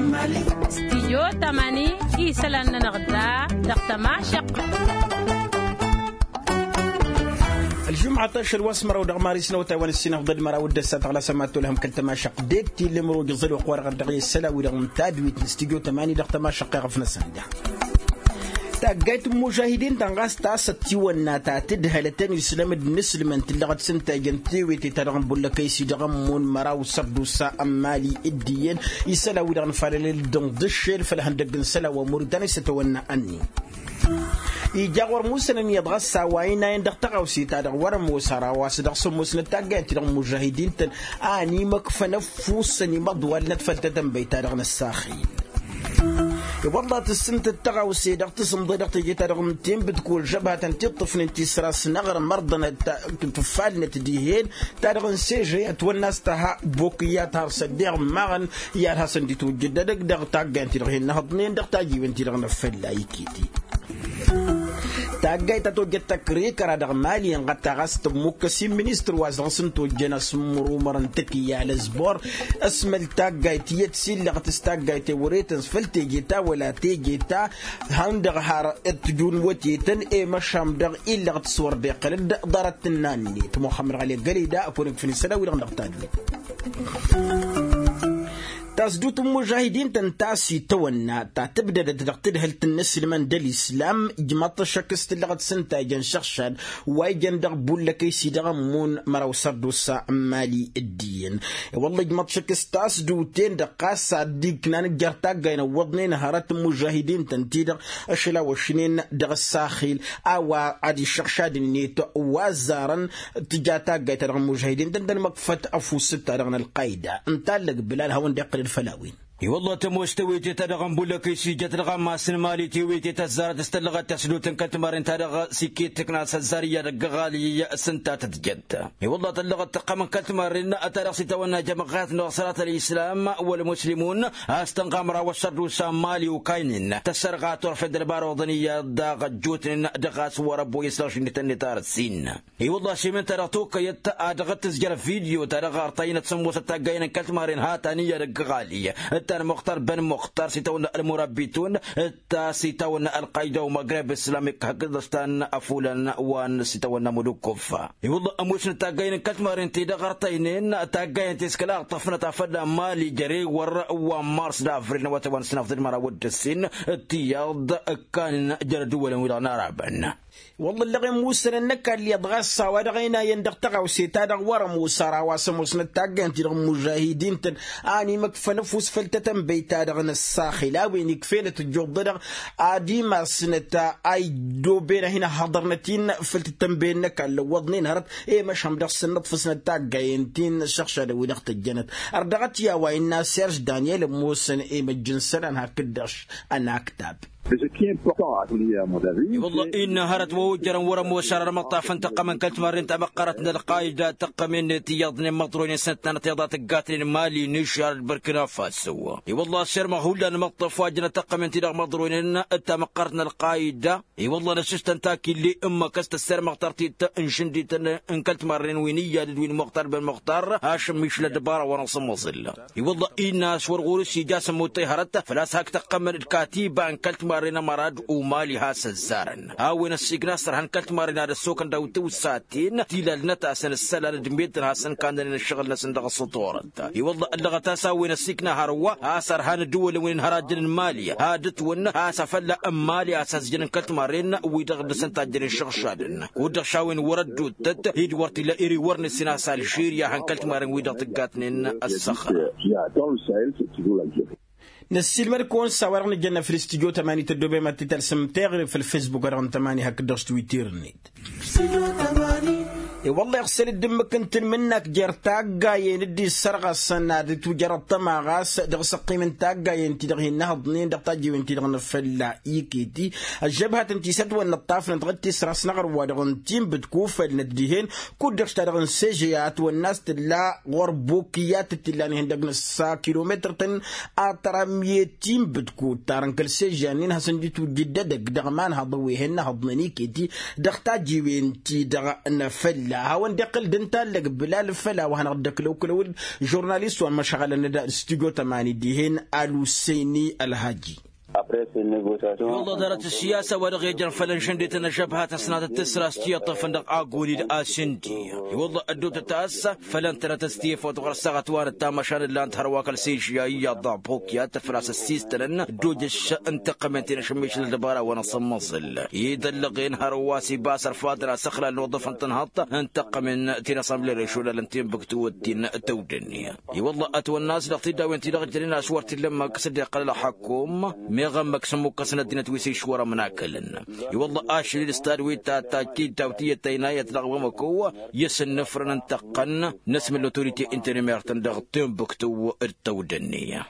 استديو تماني كيسلان نغدا دقتما شق الجمعة 10 واسمر ودغماري سنوتا ونسينا ضد مرا ودسات على سماتو لهم كل تماشق ديكتي اللي مرو جزلو قوار غردغي السلاوي لهم تادويت استديو تماني دغ تماشق غفنا سندا تاقيت مجاهدين تنغاس تاسة وانا تدهلتين السلام النسلمان تلغت سنتا جنتيوي تترغم بولا كيسي دغمون مراو سردو سا أمالي الديين يسلاوي لغن فالي دون دشير فلهندقن سلا ومورداني ستوانا أني يجاور موسى يبغى سواينا يندق تقوسي تادق ورم وسارا واسدق سموس نتاجت لهم مجاهدين تن اني مكفن فوسني مضوال نتفتتن بيتادق الساخين والله تسنت التقوسي دق تصم ضدق تجي تادق تيم بتقول جبهه تطفن انتصاراس نغر مرضنا تفالنا تديهين تادق سيجيات والناس تها بوكيات هرسدير مغن يا حسن دي توجد دق تاجنتي رهن نهضنين دق تاجي وانتي رغنا فلايكيتي تاجي تتوجد تكريك رادغ مالي ان غتغست مكسي مينستر وازن سنتو جناس مرو مرنتكي على زبور اسم التاجي تيتسيل غتستاجي توريتنس فلتيجيتا ولا تيجيتا هندغ هار اتجون وتيتن اي مشام دغ الا غتصور بقلد دارت الناني محمد علي قريدا افونك في السنه ولا نغتاد تاسدوت المجاهدين تنتاسي تونا تبدا تدقتها الناس من دل الاسلام جماط شكست لغت سنتا جن شخشان وايجن دغبول لك يسيدغمون مراو سردو سا مالي الدين والله جماط شكست تاسدوتين دقاس ديكنا نجرتا غاينا وضنين هارات المجاهدين تنتيدغ اشلا وشنين دغ الساخيل او عادي شخشاد النيتو وازارا تجاتا غايتا دغ المجاهدين دندن مقفت افو ستا دغنا القايده انتالك بلال هون دقل الفلاوين والله تموستوي تدغم بولك شي جترغم ما سنمالي تيوي تزارت استلغت تسلوتن كتمارن تدغ سكيت تكناس الزاريه دغالي سنتا تتجد والله تلغت قمن كتمارن اترخ تونا جماعات نصرات الاسلام والمسلمون استنقامرا والشر شمالي وكاينين تسرغات ورف الدربار وطنيه داغ جوتن دغاس وربو يسرش نتار السين والله شي من ترتوك يت ادغت تسجل فيديو تدغ ارطينه سموس تاغين كتمارن هاتانيه دغالي مختار بن مختار سيتون المربيتون سيتون القاعدة ومغرب الإسلامي هكذا أفولا وان سيتون مدوكوف والله أموش نتاقين كتمارين تيدا غرطينين تاقين تسكلا طفنا تفضل مالي جري ور ومارس دافرين وتوان سنفضل مراود السين تياض كان جردولا ولا رابن والله اللي موسى النكا اللي يضغص ودغينا يندق تغوسي تادغ ورم وسارا واسموس نتاقين تيدا مجاهدين تن اني مكفن فوس فلتتن بيتادغن الساخلا وين يكفيلة الجوضدغ ادي ما سنتا اي دوبينا هنا حضرنتين فلتتن بينك اللي وضنين هرت اي مش هم دغس النطف سنتاقين تين الشخشة لو دغت الجنت اردغت يا وين سيرج دانيال موسى اي مجنسل انها كدش انا كتاب والله إن هرت ووجرا ورم وشرر مطاف انتقم كلت مرين تبقرت القايدة تقمين تيضن مطرون سنتنا تيضات القاتلين مالي نشار بركنا فاسو والله شرم هولا المطف واجنا تقمين تيضا مطرون تمقرتنا القايدة والله نششت انتاكي اللي اما كست السر مختارتي انشندي انكلت مرين وينيا لدوين مختار بالمختار هاشم مش لدبارة ونصم وصل والله إن شور غورسي جاسم موتي هرت فلاس هاك تقمن الكاتيبة انكلت مارينا مراد ومالي هاس الزارن اوين السيجناستر هنكلت مارينا السوكن داوتو ساتين تيلال نتاسن السلال دميت هاسن كان الشغل نسن دغ السطورت والله اللغه تساوين السكنا هروا اسر هان الدول وين هراجن مالي هادت ون اسفل مالي اساس جن كلت مارينا ويدغ سن تاجر الشغشادن ودغ شاوين وردو تد هيد ورتي لا ايري ورن سيناسال شيريا هنكلت مارين ويدغ تقاتنين الصخر نسيل مركون سوارن الجنة في الاستديو تماني تدوبي ما تترسم تغرب في الفيسبوك رغم تماني هكدرش تويتير نيت والله يغسل الدم كنت منك جرتاق جاي ندي السرقة السنة دي تجربت مع غاس دغس قيمة تاق جاي انتي دغي النهض نين دغتاجي وانتي دغنا فلا ايكيتي الجبهة انتي سدوى النطاف نتغتي سراس نغر ودغنتين بتكوف النديهين كود دغش تدغن سيجيات والناس تلا غربوكيات تلاني هندغن السا كيلومتر تن اتراميتين بتكو تارنكل سيجانين هسن جيتو جددك دغمان هضويهن هضنيكيتي دغتاجي وانتي دغنا فلا هاون دقل دنتال لك بلال فلا وهنا بدك لو كل جورناليست وما شغال نداء استوديو 8 ديهن الوسيني الهاجي والله دارت السياسة ورغي جرم فلنشن دي تنجبها سنة التسرى استياطة فندق أقولي الآسنتي والله أدوت التأسى فلن ترى تستيف وتغر ساغت وان التامشان اللي انت هرواك السيشيا يضع بوكيا تفراس السيسترن دوج انتقمنتين شميش الدبارة ونصمصل يدلغين هرواسي باسر فادرة سخلة الوظف انتنهط انتقمن تين صملي ريشولا لنتين بكتو التين التودنية والله أتوى الناس لغتيدا وانتي لغتلين أشوارتي لما كسد يقل حكوم ميغمك سموك سنة دينة ويسي شورا مناكلن والله آشري الاستاد ويتا تاكيد تاوتية تايناية لغومكوة يسن نفرن انتقن نسم اللوتوريتي انترميرتن دغتين بكتو التودنية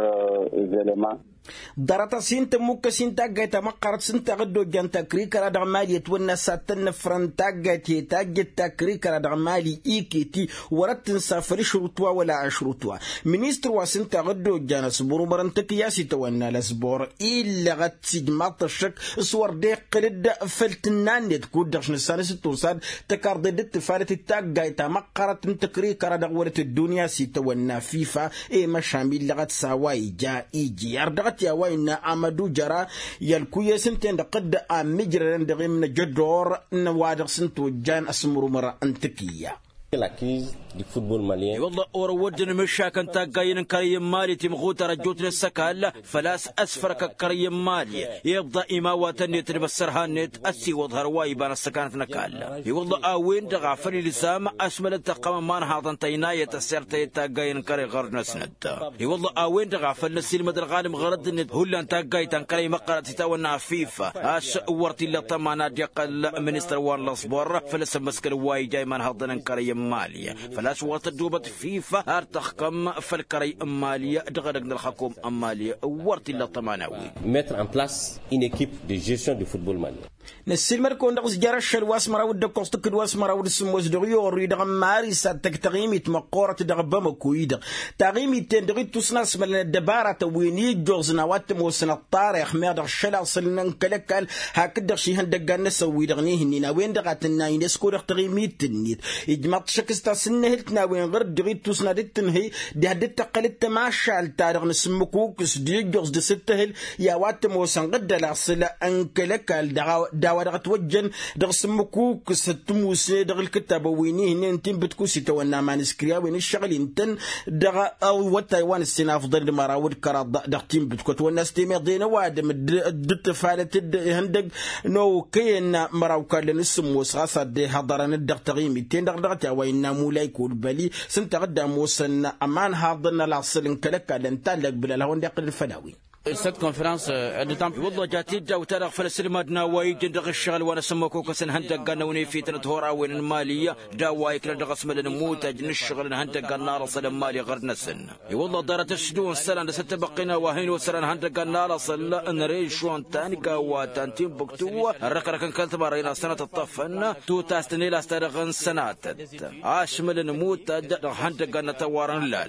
درتا سينتا موكا سينتا جايتا مقارت سنتا غدو جانتا كريكا رادغ مالي يتونا ساتن فرنتا جايتي تاجتا كريكا رادغ مالي إيكيتي ورتن سافري شروطوا ولا عشروطوا منيستر وسنتا غدو جانا سبورو برنتك ياسي تونا لسبور إلا غتسيج ماطشك صور دي قلد فلتنان يتكود دغش نساني ستورساد تكارد دت فارت التاج جايتا مقارت انت كريكا رادغ ورت الدنيا سيتونا فيفا إيه مشاميل لغت ساواي جا إيجي يردغت يا وين أمدو جرا يلكوية سنتين دقد أمجرن دغيم من جدور نوادر سنتو جان أسمرو مرة أنتكية. La crise du football malien. والله أورودنا مشاكل تاجين كريم مالي تمغوت رجوت للسكال فلاس أسفرك كريم مالي يبدأ إماوات النت بسرها النت أسي وظهر وايبان السكانة نكال والله أوين دغافري لسام أشمل التقام مان هذا تيناية تسيرتي تاجين كري غرنا سنتا والله أوين دغافل السلم الغالم غرد النت هلا تاجين كريم مقرة تتونا فيفا أش ورتي لطمانا ديقل منستر وان لصبر فلسم مسكر واي جاي من هذا كريم مالية فلاش وقت الدوبة فيفا ارتخكم فالكري مالية دغدغنا الحكوم مالية ورتي لطماناوي mettre en place une équipe de gestion du football malien. نسيل مركون دغز جرش الواس مراود دكوست كدواس مراود السموس دغيو ريد ماري سات تغيمي مقورة دغبم كويد تغيمي تندغي تسناس من الدبارة ويني جوز نوات موسن الطارخ مير الشلا صلنا كلكل هكذا شي هندغ نسوي دغنيه نينا وين دغاتنا ينسكو تغيمي تنيت اجمط شكستا سنهلتنا وين غير دغي تسنا دتنهي دي هدت قلت ما شال تاريخ نسمكوك دي جوز دي ستهل يا وات موسن قد لا صلا انكلكل داودغت وجن دغ سمكوك ستموسي دغ الكتاب وينيه ننتين بتكوسي تونا مانسكريا وين الشغل انتن دغ او وتايوان السنه افضل مراود كراد دغ تيم بتكوت والناس تيم يضينا وادم دت فالت هندق نو كين مراو كان السموس غصد حضرنا دغ تغيمي تين دغ تا وين مولاي كول بالي سنت غدا موسن امان حاضرنا لاصل كلك لنتلق بلا هون دق الفلاوي. Cette conférence de temps والله جاتي دا وتاريخ فلسطين مدنا وايد دغ الشغل وانا سمكو كسن هندق قنوني في تنتهورا وين الماليه دا وايك دغ اسم الموتج نشغل هندق النار صل المالي غرنا سن والله دارت الشدون سنه ستبقينا وهين وسرن هندق النار صل نريشون تاني كواتان تيم بكتو الركركن كنت مرينا سنه الطفن تو تاستني لا استرغن سنات اشمل الموتج هندق نتوارن لا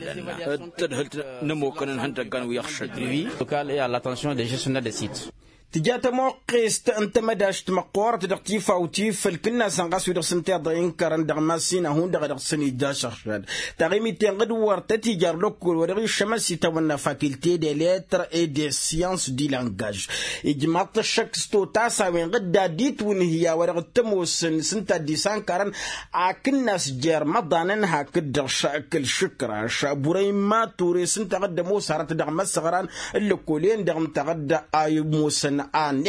تدهلت نموكن هندق ويخشد et à l'attention des gestionnaires des sites. تجات موقيست انت مداشت مقورة دغتي فاوتي فالكنا سنقاس ودغ سنتي ضاين كرن دغ ماسين هون دغ سني داشر شاد تغيمي تنقد ورت تيجار لوكول ودغ الشمس تونا فاكولتي دي ليتر اي دي سيانس دي لانغاج اجماط الشكستو تاسا وين غدا ديت ون هي ودغ تموس سنتا دي سان كرن اكناس جير مضانن هكدغ شكل شكرا شابوري ما توري سنتا غدا موسارت دغ مسغران اللوكولين دغ متغدا اي موسن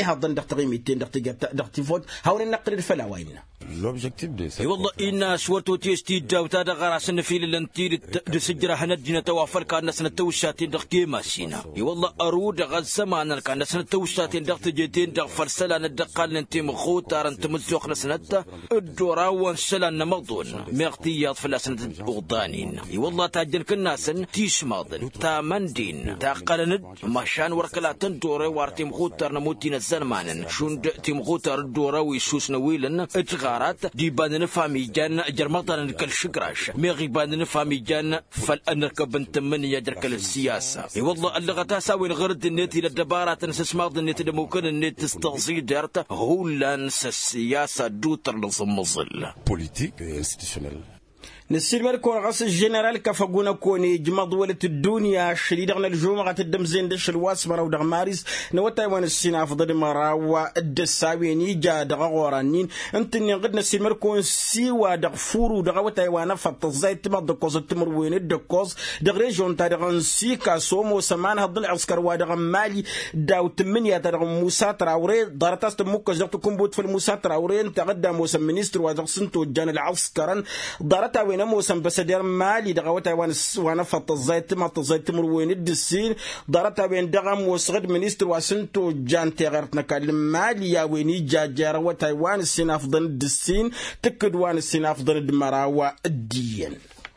L'objectif de cette والله إن شورتو تيستي داوتا دغرا سنفيل لنتير دسجرا هندينا توافر كان سنة توشاتين دغ كيما سينا والله أرود غز سمان كان سنة توشاتين دغ تجيتين دغ فرسلا ندقال ننتي مخوتار انت مزوخنا سنة الدورا وانسلا نمضون مغتيات فلا سنة أغضانين والله تاجن كناسن تيش ماضن تامندين تاقلند ماشان وركلاتن دورا وارتي مخوتار نموتين الزنمانن شون تيم غوتار الدورا ويسوس نويلن اتغا دارات دي بان نفهمي جان جرمطان الشقراش ميغي بان نفهمي جان فالأنركب انت من يدرك السياسة والله اللي غتاساوي الغرد النت للدبارات نسماض النت ممكن النت تستغزي دارت هو لانس السياسة دوتر لصمصل بوليتيك انستيتيونيل نسير مركون غاس الجنرال كفقونا كوني جمع دولة الدنيا شريدنا الجمعة الدمزين دش الواس مراو دغ مارس نوتا وان السينا فضل مراو الدساويني جا دغ غورانين انتني قد نسير مركون سيوا دغ فورو دغ وتا وانا فتزاي تما دكوز تمر وين الدكوز دغ ريجون تا دغ سيكا سومو سمان هضل عسكر وا دغ مالي داو تمنيا دغ موسى تراوري دارتاس تموك جرت كومبوت في الموسى تراوري تقدم موسى مينستر ودغ سنتو جان العسكرا دارتا وين موسى بسدير مالي دغوتا وانا فتزايت ما تزايت مروين الدسين دارتا وين دغم وسغد مينستر واسنتو جان تيغرتنا كلم مالي يا ويني جاجار وتايوان السين افضل الدسين تكد وان السين افضل الدمراوا الدين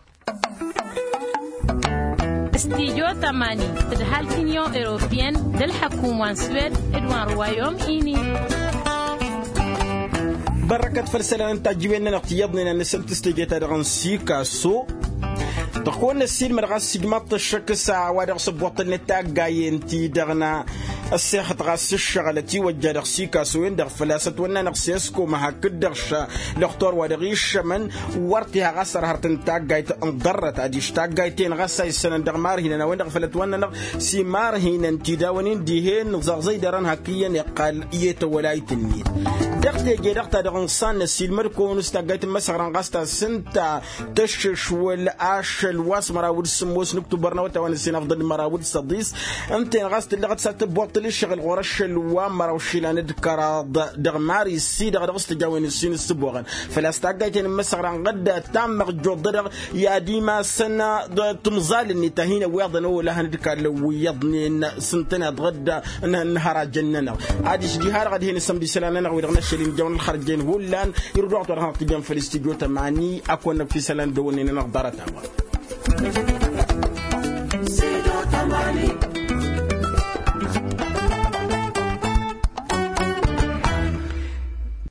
استيجو تماني تدهال كينيو اوروبيان دل حكومة سويد ادوان روايوم ايني بركة فرسلة انت جيبنا نقتيضنا نسلت استيجيتا دغن سيكاسو تقول السيد مرغا سيجمات الشك ساعة وادغ صبوط النتاق قاين تي دغنا السيخة غاس الشغلتي وجادغ سيكاسو يندغ فلاسة وانا نقسيسكو مها كدغش لختور وادغيش من وارتها غاسر هارت نتاق قايت انضرت اديش تاق قايتين غاسا يسانا دغ مارهينا ويندغ فلات وانا نغ سي مارهينا انتداونين ديهين نغزاغ زي داران هكيا يقال ايتا ولايت النيد دغتي جيدغتا دغن صان السيد مركو نستاقايت مسغران غاستا سنتا تشش والآش الواس مراود السموس نكتب برناوتا وانا سين افضل مراود الصديس انتين غاست اللي غتسات بوطلي الشغل غورش الوام مراو شيلان دكرا دغ ماري سي دغ غست جاوين السين السبوغان فلاستاقايتين مسغران غدا تام مغجود دغ يا ديما سنة تمزال اني تهينا ويضن ولا هندكا لو يضنين سنتنا غدا نهار جننا عادي شديهار غادي هنا سمدي سلاننا ويدغنا شلين جاون الخرجين هولان يردوا عطوا راه تجام في الاستديو تماني اكون في سلان دوني نقدرتها